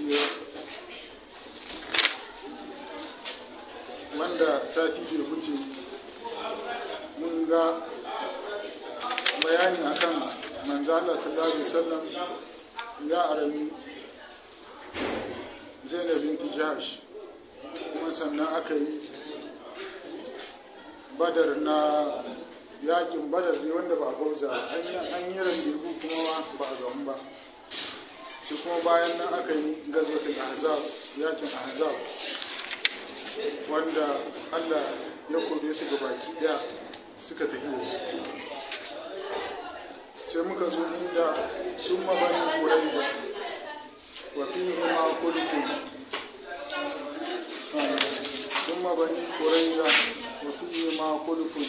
wanda sati bai wuce mun ga bayani akan manzo Allah sallallahu alaihi wasallam ya arami Zainab bint Jahsh, kuma sannan aka yi Badar na yakin Badar ne wanda ba a gauza an yi randebu kuma ba a gamu ba, sai kuma bayan nan aka yi gazwatul Ahzab, yakin Ahzab wanda Allah ya kore su gabaki daya suka tafi wasu. Sai muka zo inda sun mabani Quraiza wa fihi ma kulkum sun mabani Quraiza wa fihi ma kulkum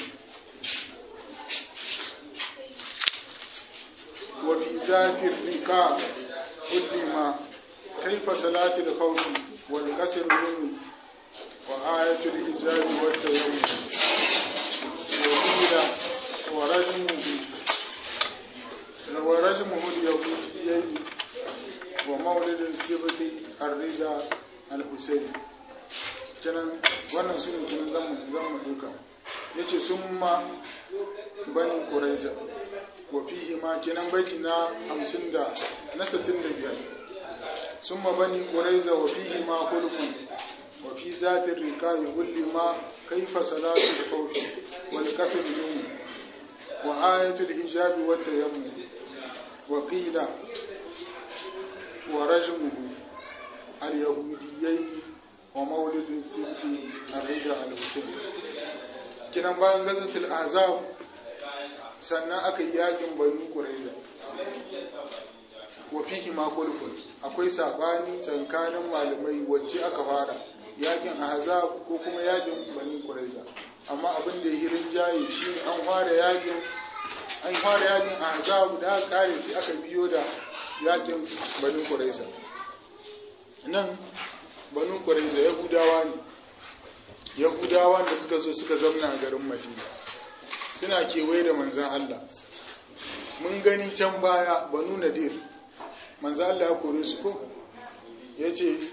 wa fi zakir rika ulima kayfa salati al-khawf wal qasr minhu wa ayatul hijab wa tayammum wa ورجمه اليهوديين ومولد السبت الرضا الحسين. kenan wannan su ne kenan zan duka yace summa bani quraiza wa fihi ma kenan baiti na 50 da na 65 summa bani quraiza wa fihi ma khulqun wa fi zati riqa'i kulli ma kayfa salatu al-khawf wal qasr wa ayatul hijab wa tayammum وقيل ورجمه اليهوديين ومولد السبت الرضا الحسين. kinan bayan gazatul ahzab sannan aka yi yakin banu quraiza wa fihi ma kulfun, akwai sabani tsakanin malamai wacce aka fara yakin ahzab ko kuma yakin banu quraiza, amma abin da ya rinjaye shine an fara yakin ahzab da aka kare sai aka biyo da yakin banu quraiza. nan banu quraiza yahudawa da suka zo suka zauna a garin madina suna kewaye da manzon Allah. mun gani can baya banu nadir manzon Allah ya kore su ko yace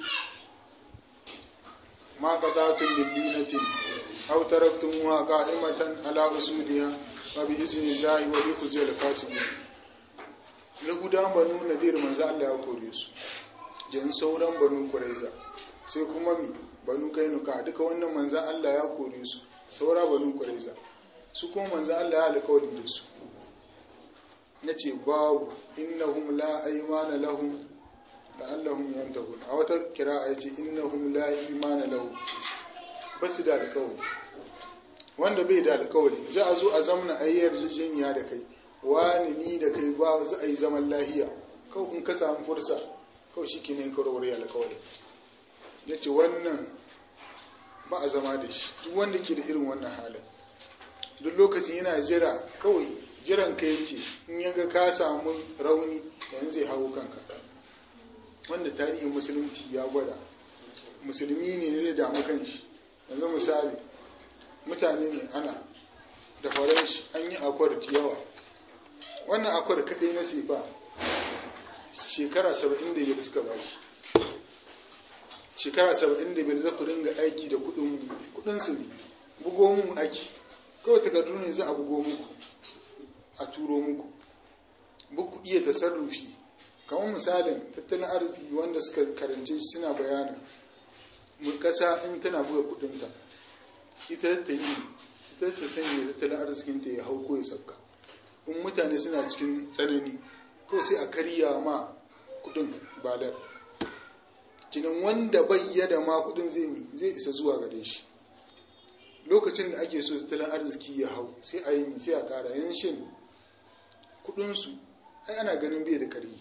ma qadatul lidinatin aw taraktumuha qa'imatan ala usuliha wa bi iznillahi wa bi kuzil kasibin. yahudan banu nadir manzo Allah ya kore su, jan sauran banu quraiza sai kuma banu kainuka duka wannan manzo Allah ya kore su, saura banu quraiza su kuma manzo Allah ya alƙawari da su nace babu innahum la aymana lahum la'allahum yantahun. a wata kira'a yace innahum la imana lahum, basu da alƙawari. wanda bai da alƙawari za a zo a zamna ayyar jijinya da kai, wani ni da kai ba za a yi zaman lahiya, kawai in ka samu fursa kawai shi ke ne karowar alƙawari. ya ce wannan ba a zama da shi, duk wanda ke da irin wannan halin duk lokacin yana jira, kawai jiran ka yake, in yaga ka samu rauni yanzu zai hau kanka. wanda tarihin musulunci ya gwada musulmi ne zai damu kan shi. yanzu misali mutane ne ana da faranshi an yi akwar yawa, wannan akwar kaɗai na sefa shekara 75 suka ba shi. shekara 75 za ku dinga aiki da kudinsu ne, bugo mu aiki kawai takardu ne za a bugo muku a turo muku, buku iya tasarrufi. kamar misalin tattalin arziki wanda suka karance shi suna bayanin mu kasa in tana buga kudinta ita ta sanya tattalin arzikinta ya hau ko ya sauka. in mutane suna cikin tsanani ko sai a karya ma kudin balar, kinan wanda bayyada ma kudin zai isa zuwa gare shi. lokacin da ake so tattalin arziki ya hau sai a yi sai a kara yanshin kudinsu ai ana ganin bai da karhi,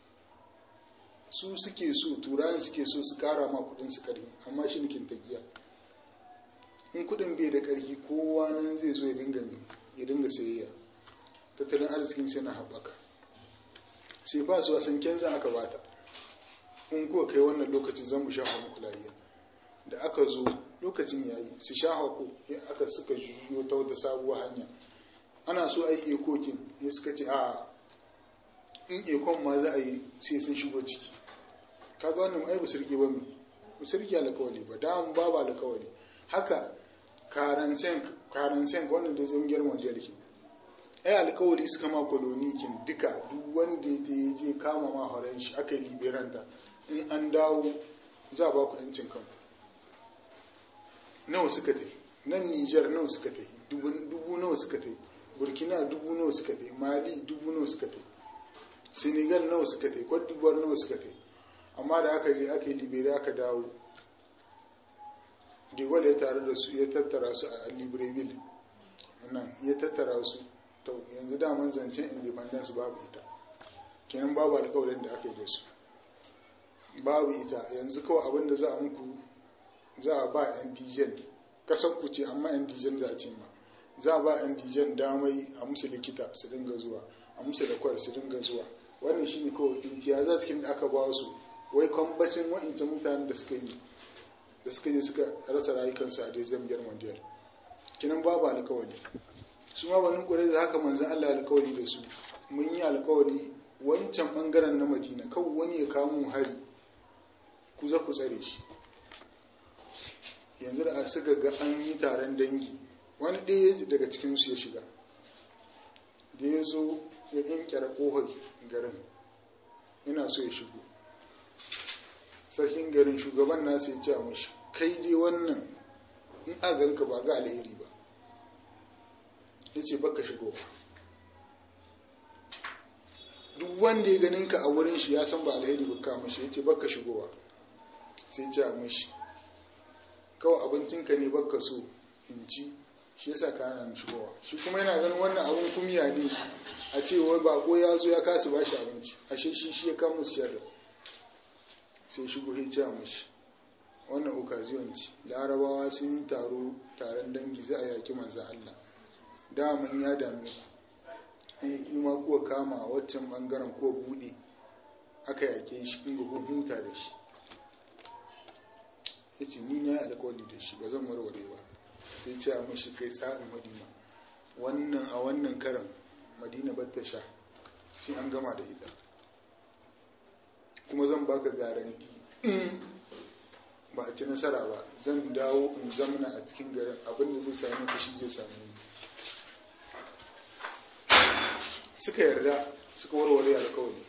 su suke so turayen suke so su kara ma kudin su karhi, amma shi nikin tagiya. in kudin bai da karhi kowa nan zai zo ya dinga sayayya, tattalin arzikin sai na haɓaka. sai fa su wasan kenza aka bata, in kuwa kai wannan lokacin zan mu shafa muku lafiya. da aka zo lokacin yayi su shafa ko aka suka juyo ta wata sabuwar hanya, ana so a yi ekokin ya suka ce a in ekon ma za a yi sai sun shigo ciki. kaga wannan ai busirki ba mu busirki alƙawari ba da mun babu alƙawari haka karansen wannan da zai girma da yake ai alƙawari suka ma kolonikin duka duk wanda ya je kama ma horon shi aka yi liberanta in an dawo za a ba ku yancin kanku nawa suka tafi nan Niger nawa suka tafi dubu nawa suka tafi Burkina dubu nawa suka tafi Mali dubu nawa suka tafi Senegal nawa suka tafi Cote d'Ivoire nawa suka tafi amma da aka je aka yi Liberia aka dawo De Gaulle ya tare da su ya tattara su a Libreville nan ya tattara su to yanzu daman zancen independence babu ita kenan babu alƙawarin da aka yi da su babu ita yanzu kawai abin da za a muku za a ba yan dijen kasar ku ce amma yan dijen za a ce ma za a ba yan dijen damai a musu likita su dinga zuwa a musu da kwar su dinga zuwa wannan shi ne kawai imtiyaza cikin da aka ba su wai kwambacin wa'incan mutanen da suka je suka rasa rayukansu a dezem biyar mondial kinan babu alƙawari su ma banin ƙurai da haka manzan Allah alƙawari da su mun yi alƙawari wancan ɓangaren na Madina kawai wani ya kawo hari ku za ku tsare shi yanzu da suka ga an yi taron dangi wani ɗaya daga cikinsu ya shiga da ya zo ya ƙinƙira ƙofar garin yana so ya shigo sarkin garin shugaban nasa ya ce a mashi kai dai wannan in a ganka ba ga alheri ba ya ce baka shigo duk wanda ya ganin ka a wurin shi ya san ba alheri ba ka mashi ya ce baka shigowa sai ce a mashi kawai abincinka ne baka so in ci shi yasa ka hana shigowa shi kuma yana ganin wannan abin kumya ne a ce wai bako ya zo ya kasa bashi abinci ashe shi ya kama musu sharri sai shigo ya ce a mashi wannan occasion ce larabawa sun yi taron dangi za a yaki manzan Allah daman ya dame in kuma kuwa kama waccan bangaren kuwa bude aka yake shi kun ga huta da shi ya ce ni na yi alkawali da shi ba zan warware ba sai ce a mashi kai tsarin Madina wannan a wannan karan Madina ba ta sha sai an gama da ita kuma zan baka garanti ba a ci nasara ba zan dawo in zamna a cikin garin abinda zai sami ka shi zai sami ni suka yarda suka warware alkawari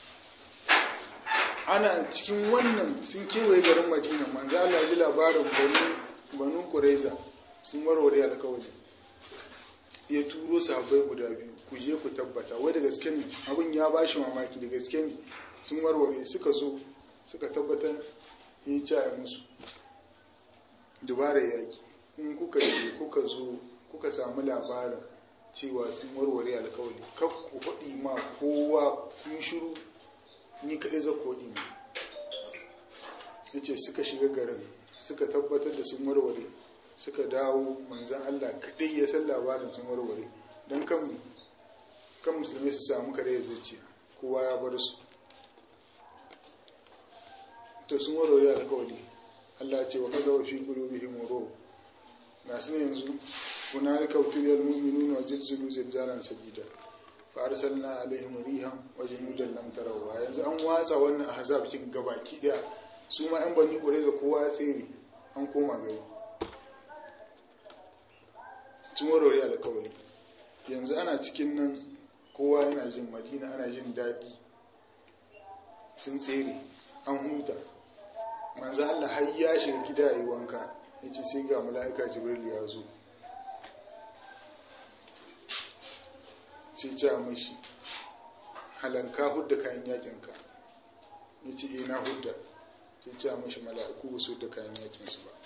ana cikin wannan sun kewaye garin Madina manzo Allah ji labarin banu Qurayza sun warware alkawari ya turo sahabbai guda biyu ku je ku tabbata wai da gaske ne abin ya bashi mamaki da gaske ne sun warware suka zo suka tabbatar ya ci a musu dubara yaki in kuka zo kuka samu labarin cewa sun warware alkawari kar ku faɗi ma kowa kun shiru ni kaɗai za ku faɗi ne ya ce suka shiga garin suka tabbatar da sun warware suka dawo manzan Allah kaɗai ya san labarin sun warware don kan musulmi su samu kare ya zuciya kowa ya bar su to sun warware alkawari Allah ce wa kaza fi qulubihim ruh na sun yanzu hunalika tuliyal mu'minuna wa zilzilu zilzalan sadida fa arsalna alaihim rihan wa junudan lam tarawha yanzu an watsa wannan ahzab kin gabaki daya su ma an bani Qurayza kowa ya tsere an koma gari sun warware alkawari yanzu ana cikin nan kowa yana jin Madina ana jin daɗi sun tsere an huta manzo Allah har ya shiga gida yayi wanka yace sai ga mala'ika Jibril ya zo sai ce mishi halanka hudda kayan yakinka yace na hudda sai ce mishi mala'iku ba su da kayan yakin su ba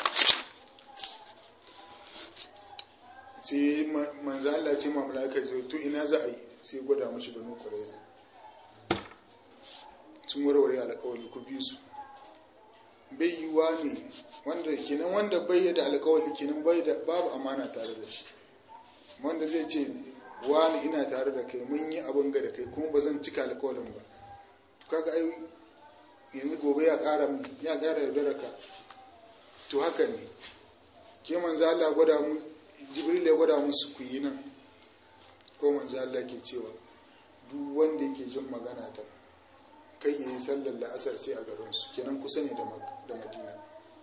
sai manzo Allah ce ma mala'ika Jibril to ina za a yi sai gwada mishi banu Qurayza sun warware alƙawari ku bi su bai yiwa ne wanda bai da alkawali kenan babu amana tare da shi wanda zai ce wani ina tare da kai mun yi abin ga da kai kuma ba zan cika alkawalin ba kaga ai yanzu gobe ya ƙara da ka to haka ne ke manzo Allah gwada mu Jibril ya gwada musu ku yi nan ko manzo Allah ke cewa duk wanda yake jin magana ta kai yayin sallar la'asar sai a garinsu kenan kusa ne da Madina.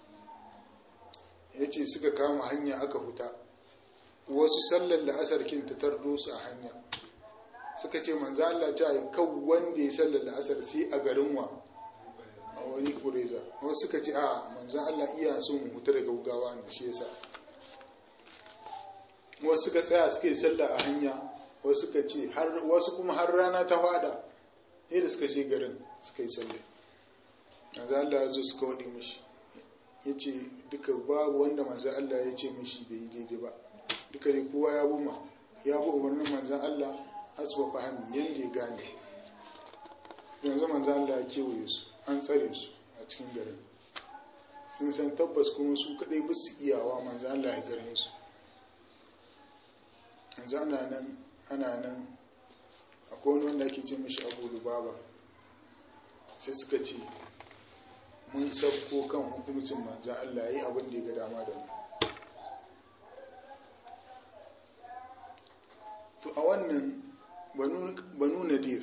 Ya ce suka kama hanya aka huta, wasu sallar la'asar kin ta tardo su a hanya, suka ce manzo Allah ta yi kan wanda ya sallar la'asar sai a garin wa a wani kureza. Wasu suka ce a manzo Allah iya so mu huta da gaugawa ne shi yasa. Wasu suka tsaya suka yi sallah a hanya, wasu suka ce wasu kuma har rana ta fada sai da suka je garin suka yi sallah. Manzo Allah ya zo suka wadi mishi, yace duka babu wanda manzo Allah ya ce mishi bai yi daidai ba, duka ne kowa ya bi umarnin manzo Allah hasba fahimi yanda ya gane. Yanzu manzo Allah ya kewaye su, an tsare su a cikin garin, sun san tabbas kuma su kadai ba su iyawa manzo Allah ya garin su. Yanzu ana nan akwai wani wanda ake ce mishi Abu Lubaba, sai suka ce mun sabko kan hukumcin manzo Allah yayi abin da ya ga dama da mu. To a wannan banu Nadir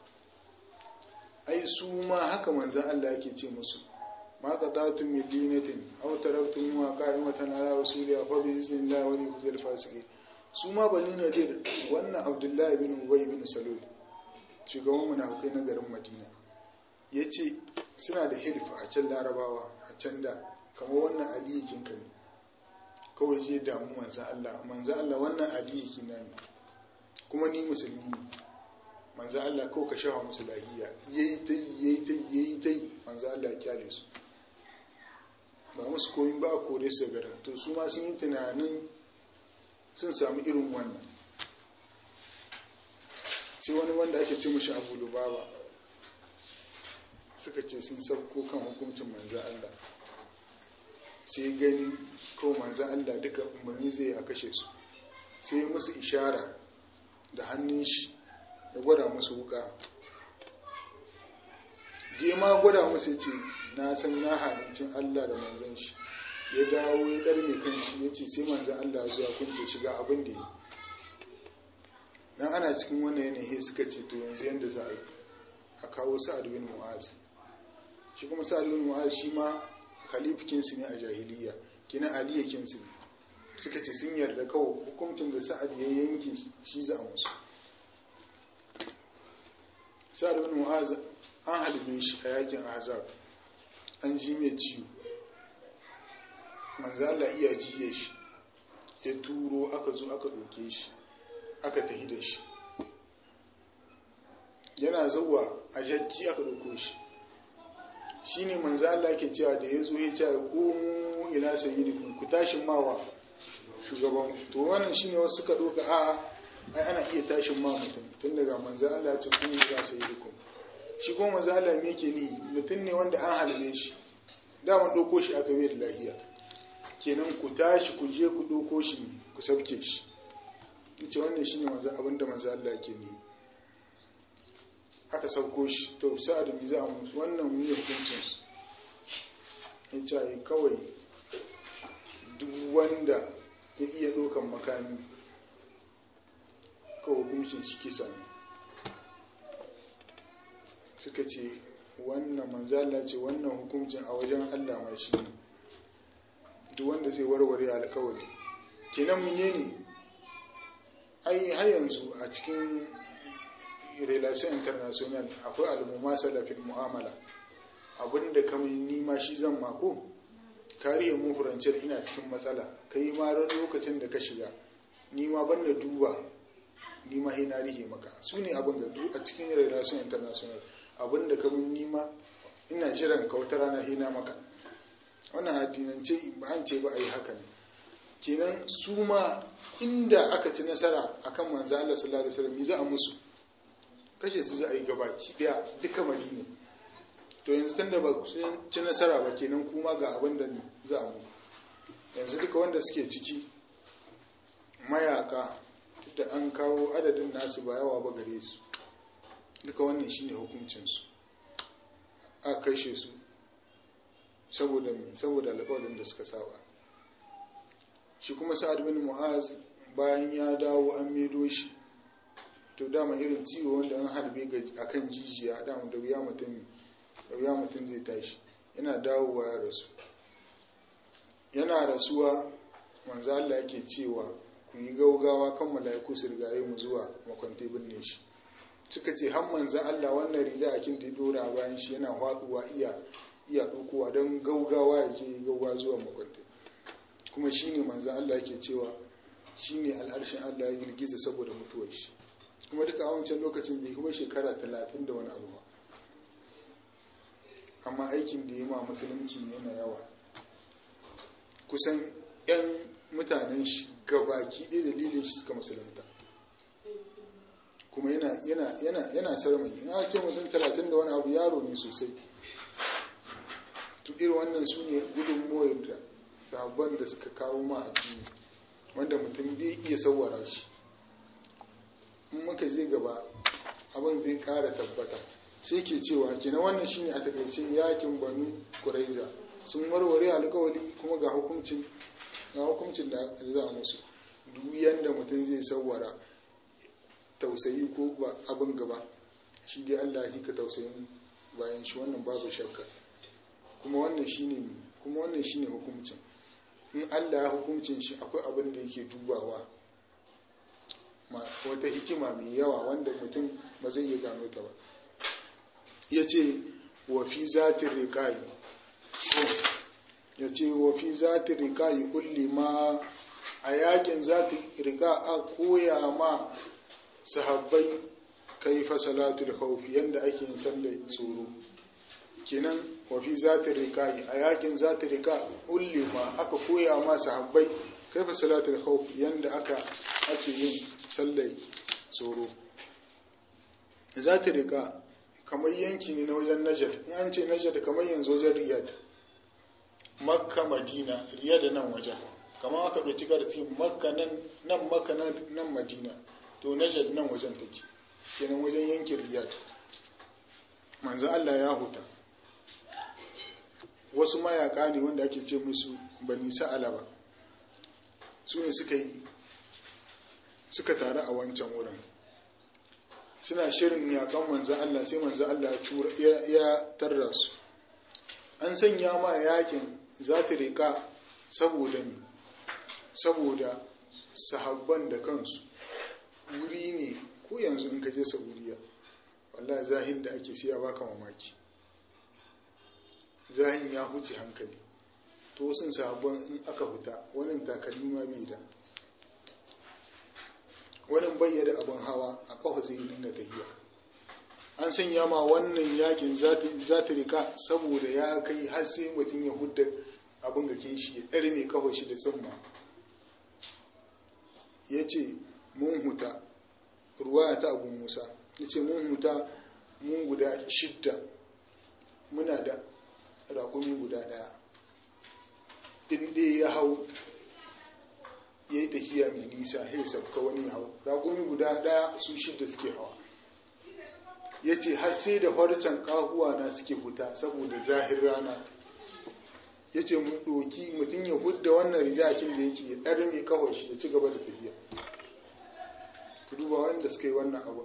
ai su ma haka manzo Allah yake ce musu, ma qata'tum min dinatin aw taraktum qa'imatan ala rasuliha fa bi iznillah wa yukhzil fasiqin. Su ma banu Nadir, wannan Abdullahi bin Ubay bin Salul shugaban munafikai na garin Madina, yace suna da hilfa a can Larabawa a can da kamar wannan aliyikin ka ne kawai je damu manzo Allah wannan aliyiki na ne kuma ni musulmi ne, manzo Allah kawai ka shafa musu lahiya, yayi tai manzo Allah ya kyale su ba musu koyin ba a kore su garin. To su ma sun yi tunanin sun samu irin wannan, sai wani wanda ake ce mishi Abu Lubaba suka ce sun sauko kan hukuncin manzo Allah, sai gani ko manzo Allah duka umarni zai a kashe su, sai musu ishara da hannun shi ya gwada musu wuka, je ma gwada musu ce na san na halincin Allah da manzon shi, ya dawo ya ɗarme kan shi ya ce sai manzan Allah zuwa kunce shiga abin da yi. Nan ana cikin wannan yanayi suka ce to yanzu yadda za a yi a kawo Sa'ad bin Mu'az. Shi kuma Sa'ad bin Mu'az shi ma khalifikinsu ne a jahiliya, kina aliyakinsu ne. Suka ce sun yarda kawai hukuncin da Sa'ad ya yanke shi za a musu. Sa'ad bin Mu'az an halbe shi a yakin Ahzab, an ji mai ciwo. Manzo Allah iya jiye shi, ya turo aka zo aka ɗauke shi aka tafi da shi, yana zuwa a jakki aka ɗauko shi. Shi ne manzo Allah ke cewa da ya zo ya ce qumu ila sayyidikum, ku tashin mawa shugaban. To wannan shine wasu suka ɗauka ai ana iya tashin ma mutum tun daga manzo Allah ya ce qumu ila sayyidikum. Shi kuma manzo Allah me yake ni mutum ne wanda an halale shi, da man ɗauko shi aka bai da lahiya, kenan ku tashi ku je ku ɗauko shi ku sauke shi. Ce wannan shine abinda manzo Allah ke ni. Aka sauko shi, to Sa'ad bin za mu wannan mu yi hukuncin su. Yace kawai duk wanda ya iya ɗaukan makami kawai hukuncin shi kisa ne. Suka ce wannan manzo Allah ce wannan hukuncin a wajen Allah ma shi ne. Duk wanda zai warware alƙawari kenan menene ai har yanzu a cikin relation international akwai al-mumasala fil mu'amala, abinda kamar ni ma shi zan mako kariya mu furancin ina cikin matsala, kai ma ran lokacin da ka shiga ni ma banda duba ni ma hina rike maka. Su ne abin da a cikin relation international abinda kamar ni ma ina jiran ka wata rana hina maka. Wannan addinance ba an ce ba a yi haka ne. Kenan su ma inda aka ci nasara akan manzo Allah sallallahu alaihi wasallam za a musu kashe su za a yi gabaki daya duka Madina. To yanzu tunda ba ci nasara ba kenan kuma ga abin da za a mu. Yanzu duka wanda suke ciki mayaka da an kawo adadin nasu ba yawa ba gare su, duka wannan shine hukuncin su, a kashe su saboda alƙawarin da suka saba. Shi kuma Sa'ad bin Mu'az bayan ya dawo an medo shi, to dama irin ciwo wanda an harbe ga akan jijiya dama da wuya mutum zai tashi, yana dawowa ya rasu. Yana rasuwa manzo Allah yake cewa ku yi gaugawa kan mala'iku su rigaye mu zuwa makwante binne shi. Suka ce har manzo Allah wannan riga akin ta dora bayan shi yana faduwa iya dokowa don gaugawa yake gaugawa zuwa makwante. Kuma shine manzo Allah yake cewa shine al'arshin Allah ya girgiza saboda mutuwar shi. Kuma duka a wancan lokacin bai kuma shekara 30 da wani abu ba, amma aikin da ya ma musulunci ne yana yawa. Kusan 'yan mutanen shi gabaki ɗaya dalilin shi suka musulunta, kuma yana sarmai. In aka ce mutum 30 da wani abu yaro ne sosai. To irin wannan su ne gudunmuwar da sabon da suka kawo ma addini, wanda mutum bai iya sauwara shi. In muka je gaba abin zai ƙara tabbata. Sai ke cewa kenan wannan shine a takaice yakin Banu Quraiza sun warware alƙawari, kuma ga hukuncin da za a musu. Duk yanda mutum zai sauwara tausayi ko ba abin gaba, shi dai Allah ya ka tausayin bayan shi, wannan babu shakka. Kuma wannan shine hukuncin. In Allah ya hukuncin shi akwai abin da yake dubawa, wata hikima mai yawa wanda mutum ba zai iya gano ta ba. Yace wa fi zatir riqai, yace wa fi zatir riqai kulli ma, a yakin zatir riqa a koya ma sahabbai kaifa salatul khawf, yanda ake yin sallar tsoro. Kenan wa fi zatir riqai, a yakin zatir riqa kulli ma aka koya ma sahabbai kaifa salatul khawf, yanda ake yin sallar tsoro. Zatir riqa kamar yanki ne na wajen Najd. In an ce Najd kamar yanzu wajen Riyadh, Makka, Madina, Riyadh nan wajen. Kamar aka ɗauki karti Makka nan Makka nan Madina, to Najd nan wajen take. Kenan wajen yankin Riyadh. Manzo Allah ya huta. Wasu mayaka ne wanda ake ce musu Bani Sa'alaba. Su ne suka taru a wancan wurin. Suna shirin yakan manzo Allah, sai manzo Allah ya tarra su. An sanya ma yakin zata rika saboda sahabban da kansu. Wuri ne ko yanzu in ka je Saudiya, wallahi zahin da ake siya baka mamaki. Zahin ya huce hankali. To sun sahabban in aka huta, wannan takalmi ma bai da. Wannan bayyana abin hawa a kafa zai dinga tafiya. An sanya ma wannan yakin zata rika saboda ya kai har sai mutum ya hudda abin gakin shi ya ɗari mai kafa shi da tsimma. Ya ce mun huta, ruwaya ta Abu Musa, ya ce mun huta mun guda 6, muna da raƙumi guda 1. Inda ya hau ya yi tafiya mai nisa, ya sabka wani hau, raƙumi guda 1 su 6 suke hawa. Ya ce har sai da farcen ƙahuwa na suke huta saboda zahir rana. Ya ce mun ɗoki mutum ya hudda wannan ridakin da yake ya ɗar mai kawai shi ya ci gaba da tafiya. Ku duba wanda suka yi wannan abin.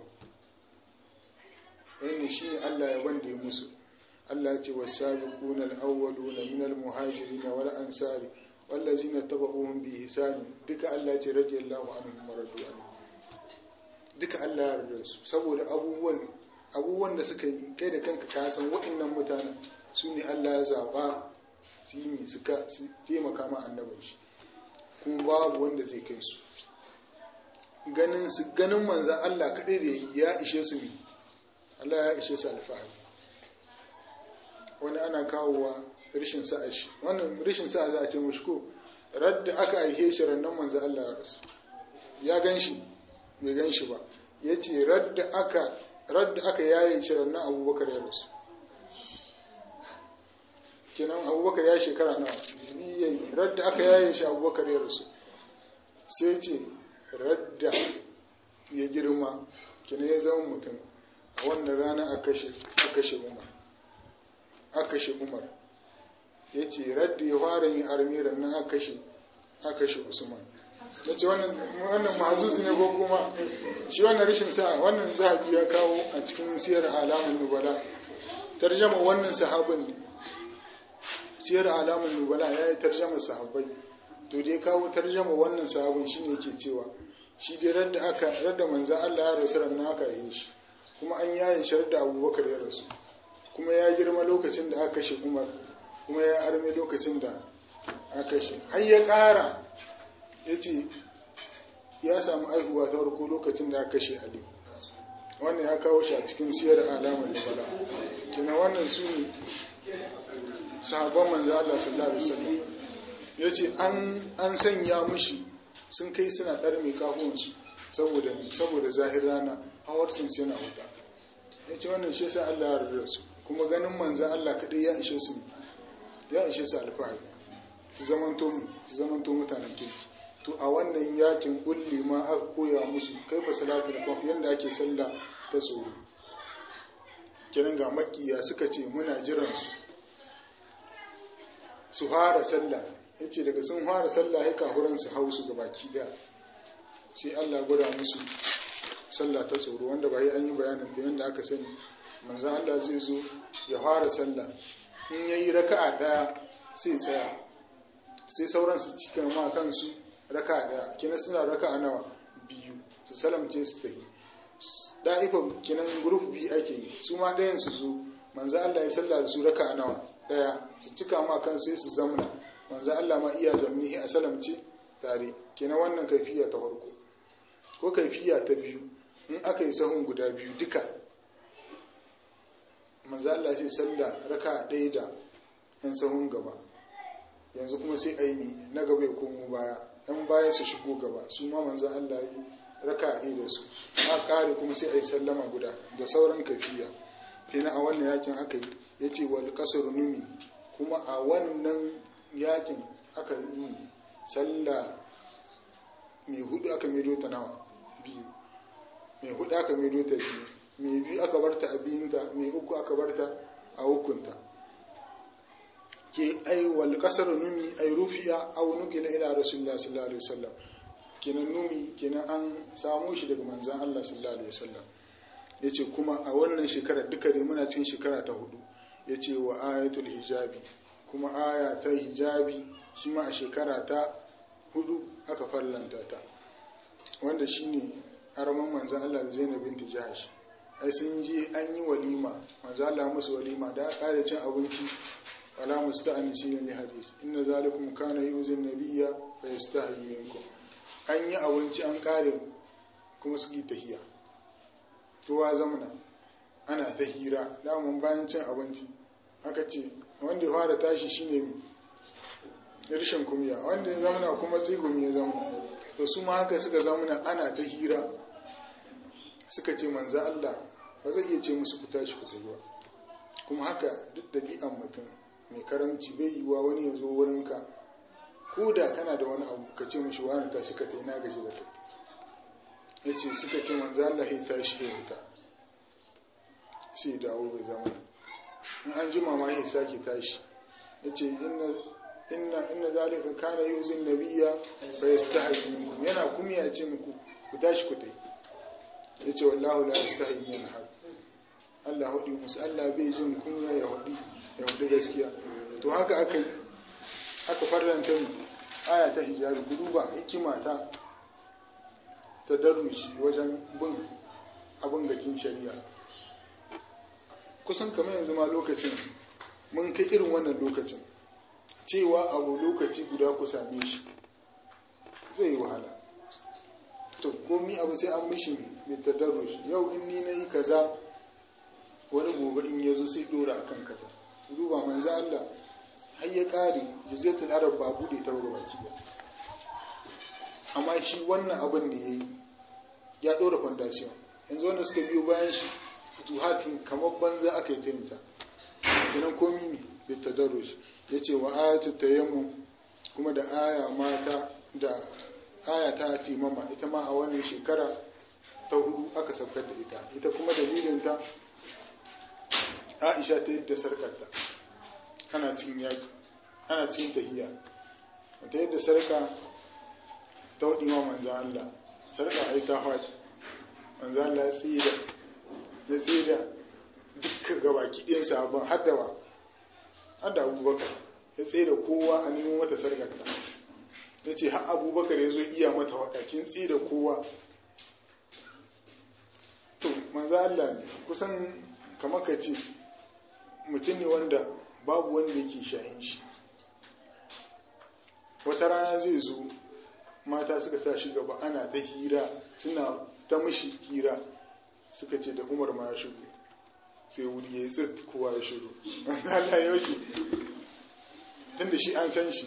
Wannan shi ne Allah ya wanda ya musu. Allah ya ce wa sabiquna al-awwaluna min al-muhajirin wal ansari wallazina tabauhum bi ihsan, duka Allah ya ce radiyallahu anhum wa radu anhu. Duka Allah ya yarda su saboda abubuwan da suka yi, kai da kanka ka san waɗannan mutanen su ne Allah ya zaba su yi suka taimaka ma annabin shi, kuma babu wanda zai kai su. Ganin manzan Allah kaɗai da ya ishe su ne, Allah ya ishe su alfahari. Wani ana kawowa rishin sa'a shi, wannan rishin sa'a za a ce mushi ko radda aka aihe shi rannan manzan Allah ya rasu, ya gan shi bai gan shi ba, ya ce radda aka yaye shi rannan Abubakar ya rasu. Kenan Abubakar ya shekara na yayi, radda aka yaye shi Abubakar ya rasu. Sai ce radda ya girma, kenan ya zama mutum, a wannan rana aka kashe Umar. Ya ce radda ya fara yin armiran nan aka kashe Usman. nace wannan mahzuzi ne ko kuma shi wannan rishin sa wannan zahabi ya kawo a cikin siyar alamun nubala tarjama wannan sahabin ne siyar alamun nubala yayi tarjama sahabbai to dai kawo tarjama wannan sahabin shine yake cewa shi dai radda manzon Allah ya rasu ran aka yi shi kuma an yayin shar da Abubakar ya rasu kuma ya girma lokacin da aka kashe Umar kuma ya arme lokacin da aka kashe har ya ƙara yace ya samu aihuwa ta farko lokacin da aka kashe Ali wannan ya kawo shi a cikin siyar alamun nubala kina wannan su ne sahabban manzon Allah sallallahu alaihi wasallam yace an sanya mushi sun kai suna ɗarme kafunsu saboda zahir rana hawarcin su yana wuta yace wannan shi yasa Allah ya rarra su kuma ganin manzon Allah kadai ya ishe su alfahari su zamanto mutanen kirki to a wannan yakin kulli ma aka koya musu kai fa salatul khawf yanda ake sallah ta tsoro kiran ga makiya suka ce muna jiran su fara sallah yace daga sun fara sallah ya kafuran su hausu gabaki daya sai Allah gwada musu sallah ta tsoro wanda bai an yi bayanin da yanda aka sani manzo Allah zai zo ya fara sallah in yayi raka'a daya sai tsaya sai sauran su cika ma kansu raka'a daya kina suna raka'a nawa biyu su salamce su tafi da'ifa kinan group bi ake yi su ma dayan su zo manzo Allah ya sallah da su raka'a nawa daya su cika ma kansu sai su zamna manzo Allah ma iya zamni a salamce tare kina wannan kaifiya ta farko ko kaifiya ta biyu in aka yi sahun guda biyu duka manzo Allah ya sallah raka'a ɗaya da ɗan sahun gaba yanzu kuma sai aini na gaba ya komo baya ɗan baya su shigo gaba su ma manzo Allah ya raka'a ɗaya da su a kare kuma sai ayi sallama guda da sauran kaifiya kina a wannan yakin aka yi yace wal qasru numi kuma a wannan yakin aka yi sallah mai hudu aka maido ta nawa biyu mai hudu aka maido ta biyu mai biyu aka barta a biyunta mai uku aka barta a hukunta ke ai wal qasr numi ai rufiya aw nukila ila rasulullah sallallahu alaihi wasallam kenan numi kenan an samu shi daga manzon Allah sallallahu alaihi wasallam yace kuma a wannan shekara duka dai muna cikin shekara ta hudu yace wa ayatul hijabi kuma aya ta hijabi shi ma a shekara ta hudu aka farlanta ta wanda shine araman manzon Allah Zainab binti Jahsh ai sun je an yi walima manzon Allah musu walima da kare cin abinci wala musta'anisi ne hadis inna zalikum kana yuzin nabiyya fa yastahi minkum an yi abinci an kare kuma su yi tahiyya to wa zamana ana tahira da mun bayan cin abinci aka ce wanda ya fara tashi shine rishin kumiya wanda ya zamana kuma tsigumi ya zamana to su ma haka suka zamana ana ta hira suka ce manzo Allah ba zai iya ce musu ku tashi ku zuwa kuma haka duk dabi'an mutum mai karamci bai yiwa wani ya zo wurinka ko da kana da wani abu ka ce mishi wani tashi ka tai na gaji da kai yace suka ce manzo Allah ya tashi ya wuta sai dawo bai zamana in an jima ma ya sake tashi yace inna zalika kana yuzin nabiyya fa yastahi minkum yana kumiya ce muku ku tashi ku tai yace wallahu la yastahi min haq Allah hudi musu Allah bai jin kunya ya hudi gaskiya to haka aka farlanta aya ta hijabi duba hikima ta tadarruji wajen bin abin gakin shari'a kusan kamar yanzu ma lokacin mun kai irin wannan lokacin cewa abu lokaci guda ku same shi zai yi wahala to komi abu sai an mishi mai tadarruji yau in ni nayi kaza wani gobe in yazo sai dora akan kaza duba manzo Allah har ya kare jazatul arab ba bude ta gaba baki ba amma shi wannan abin da yayi ya dora foundation yanzu wanda suka biyo bayan shi futuhatin kamar banza aka yi taimta kenan komi ne bi tadarruj yace wa ayatu tayammum kuma da aya mata da aya ta timama ita ma a wannan shekara ta hudu aka saukar da ita kuma dalilin ta Aisha ta yadda sarkarta ana cikin yaki ana cikin tahiyya ta yadda sarka ta waɗi ma manzan Allah sarƙa ai ta faɗi manzan Allah ya tsira dukkan gabaki ɗayan sahabban haddawa hadda abubakar ya tsaye da kowa a nemo mata sarƙarta ya ce har abubakar ya zo iya mata waɗakin tsaye da kowa. To manzan Allah ne kusan kamar ka ce mutum ne wanda babu wanda yake shayin shi. Wata rana zai zo mata suka sa shi gaba ana ta hira suna ta mishi hira suka ce da Umar ma ya shigo sai wuri ya yi tsit kowa ya shigo. Allah ya shi tun da shi an san shi.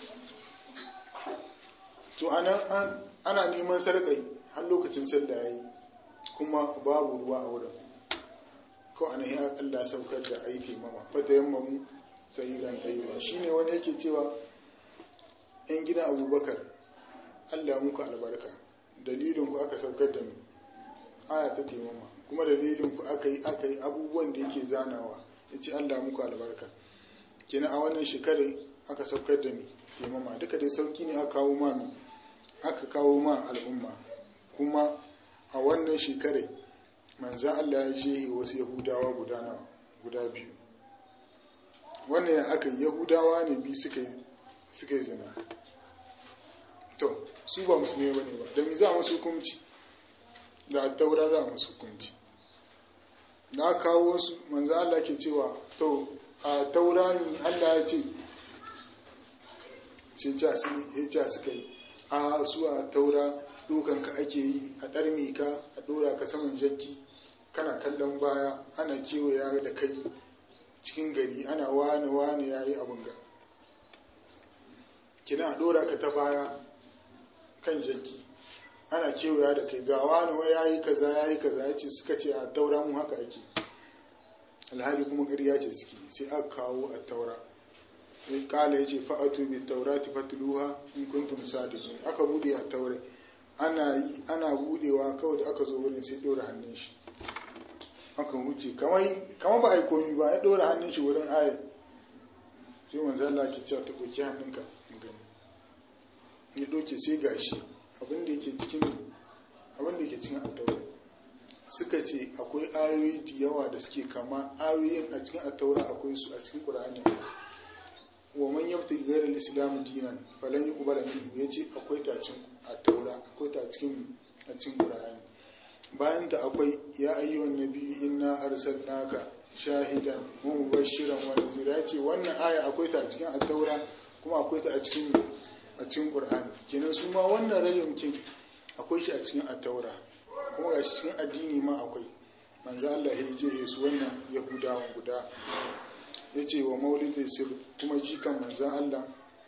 To ana neman sarƙai har lokacin sallah ya yi kuma babu ruwa a wurin. Ko ana yi Allah saukar da aiki mama fata yamma mu sai ran tayyiba shine wani yake cewa ‘yan gidan abubakar Allah muku albarka dalilinku aka saukar da mu aya ta taimama kuma dalilinku aka yi abubuwan da yake zanawa ya ce Allah muku albarka kina a wannan shekarar aka saukar da mu taimama duka dai sauki ne aka kawo ma al'umma kuma a wannan shekarar manzan Allah ya je wasu yahudawa guda biyu wannan ya aka yahudawa ne biyu suka yi zina. To su ba musulmi ba ne ba da mi za musu hukunci da taura za musu hukunci na kawo su manzo Allah ke cewa to a taura ni Allah ya ce sai ja suka yi a su a taura dokanka ake yi a ɗarmi ka a ɗora ka saman jakki kana kallon baya ana kewaya da kai cikin gari ana wane ya yi abin ga kina a ɗora ka ta baya kan jakki ana kewaya da kai ga wane ya yi kaza ya ce suka ce a taura mu haka ake alhali kuma ƙarya ce suke sai aka kawo a taura kala ya ce fa'atu bi taurati fatluha in kuntum sadiqin aka bude a taure ana budewa kawai da aka zo wurin sai dora hannun shi aka wuce kamar ba a yi komi ba ya dora hannun shi wurin ayat sai manzo Allah ke cewa ta doki hannunka gani ya doke sai gashi abin da yake cikin attaura suka ce akwai ayoyi da yawa da suke kama ayoyin a cikin attaura akwai su a cikin Qur'ani wa man yabtaghi ghayra al-islam dinan falan yuqbala minhu yace akwai ta cikin attaura akwai ta cikin Qur'ani bayan da akwai ya ayyuhan nabi inna arsalnaka shahidan wa mubashiran wa nadhira yace wannan aya akwai ta cikin attaura kuma akwai ta a cikin Qur'ani kenan su ma wannan rayukin akwai shi a cikin attaura kuma gashi cikin addini ma akwai manzo Allah ya je su wannan yahudawan guda yace wa maulidin sir kuma jikan manzo Allah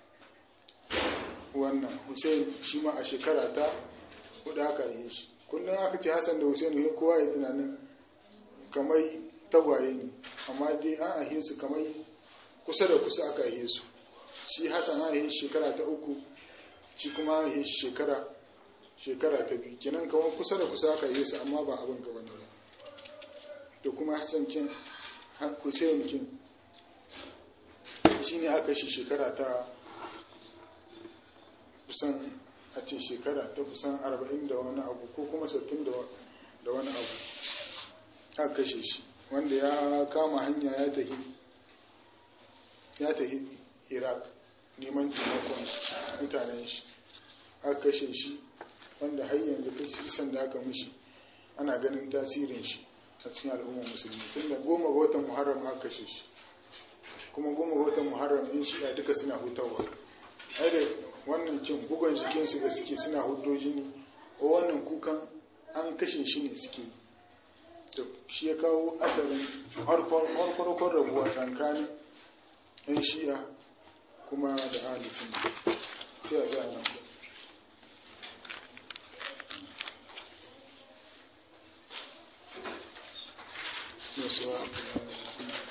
wannan Hussein shi ma a shekara ta hudu aka yi shi kullum aka ce Hassan da Hussein ne kowa ya tunanin kamar tagwaye ne amma dai an ahe su kamar kusa da kusa aka ahe su shi Hassan an ahe shekara ta uku shi kuma an ahe shekara ta biyu kenan kamar kusa da kusa aka ahe su amma ba abin gaba ne ba da kuma Hassan kin Hussein kin shine aka shi shekara ta kusan a ce shekara ta kusan 40 da wani abu ko kuma 60 da wani abu aka kashe shi wanda ya kama hanya ya tafi Iraq neman taimakon mutanen shi aka kashe shi wanda har yanzu kisan da aka mishi ana ganin tasirin shi a cikin al'ummar musulmi tunda 10 ga watan Muharram aka kashe shi kuma 10 ga watan Muharram in shi'a duka suna hutawa ai da wannan kin bugun jikinsu da suke suna huddo jini ko wannan kukan an kashe shi ne suke to shi ya kawo asalin harkar rabuwa tsakanin yan shi'a kuma da ahli sunna sai a tsaya nan Yes,